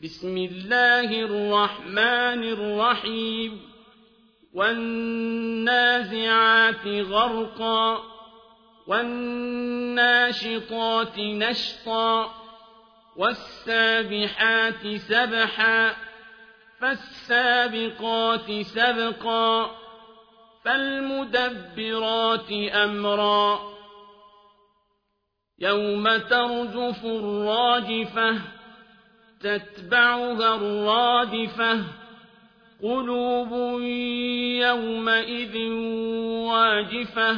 بسم الله الرحمن الرحيم والنازعات غرقا والناشطات نشطا والسابحات سبحا فالسابقات سبقا فالمدبرات أمرا يوم ترجف الراجفة تتبعها الرادفة قلوب يومئذ واجفة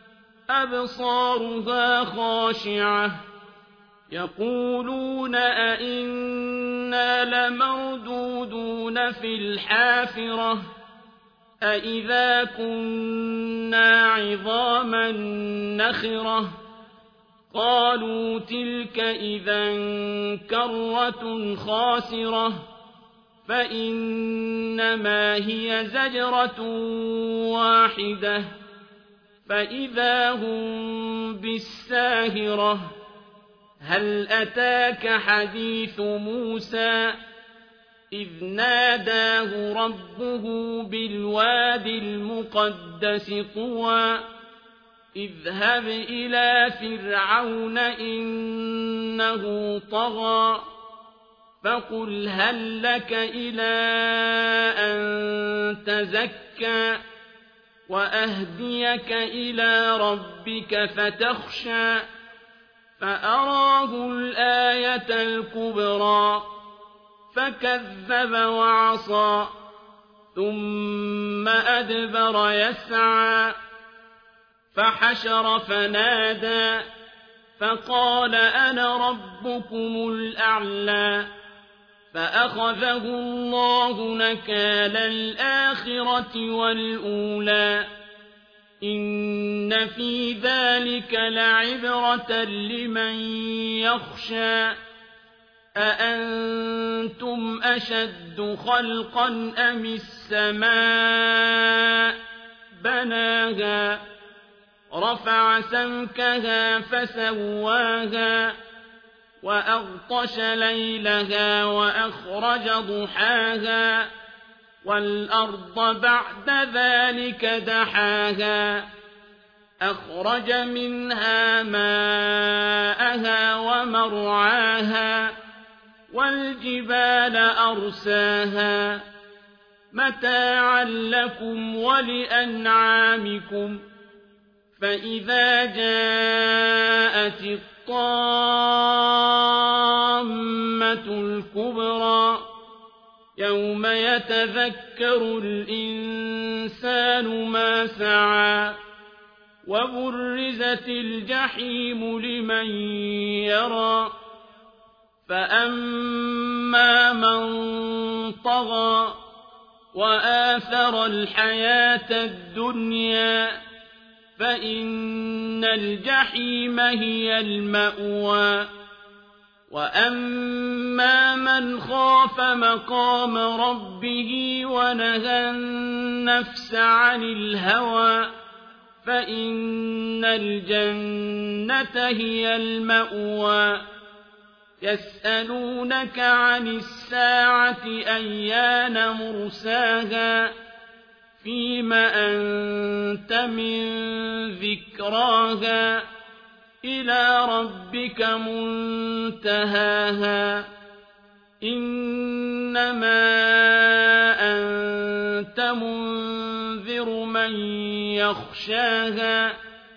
أبصارها خاشعة يقولون أئنا لمردودون في الحافرة أئذا كنا عظاما نخرة قالوا تلك إذا كرة خاسرة فإنما هي زجرة واحدة فإذا هم بالساهرة هل أتاك حديث موسى إذ ناداه ربه بالواد المقدس طوى اذهب إلى فرعون إنه طغى فقل هل لك إلى أن تزكى وأهديك إلى ربك فتخشى فأراه الآية الكبرى فكذب وعصى ثم أدبر يسعى فحشر فنادى فقال أنا ربكم الأعلى فأخذه الله نكال الآخرة والأولى إن في ذلك لعبرة لمن يخشى أأنتم أشد خلقا أم السماء بناها رفع سمكها فسواها وأغطش ليلها وأخرج ضحاها والأرض بعد ذلك دحاها أخرج منها ماءها ومرعاها والجبال أرساها متاعا لكم ولأنعامكم فإذا جاءت الطامة الكبرى يوم يتذكر الإنسان ما سعى وبرزت الجحيم لمن يرى فأما من طغى وآثر الحياة الدنيا فإن الجحيم هي المأوى وأما من خاف مقام ربه ونهى النفس عن الهوى فإن الجنة هي المأوى يسألونك عن الساعة أيان مرساها فيم أنت من ذكراها إلى ربك منتهاها إنما أنت منذر من يخشاها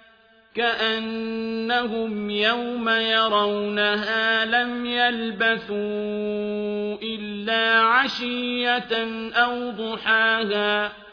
كأنهم يوم يرونها لم يلبثوا إلا عشية أو ضحاها